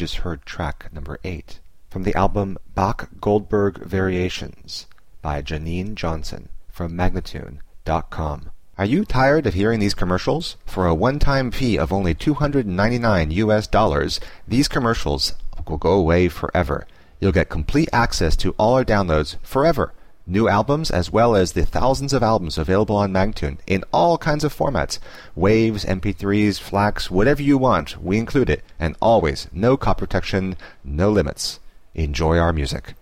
just heard track number 8 from the album Bach-Goldberg Variations by Janine Johnson from Magnatune.com. Are you tired of hearing these commercials? For a one-time fee of only $299, these commercials will go away forever. You'll get complete access to all our downloads forever. New albums as well as the thousands of albums available on Magnatune in all kinds of formats. Waves, MP3s, FLACs, whatever you want, we include it. And always, no copy protection, no limits. Enjoy our music.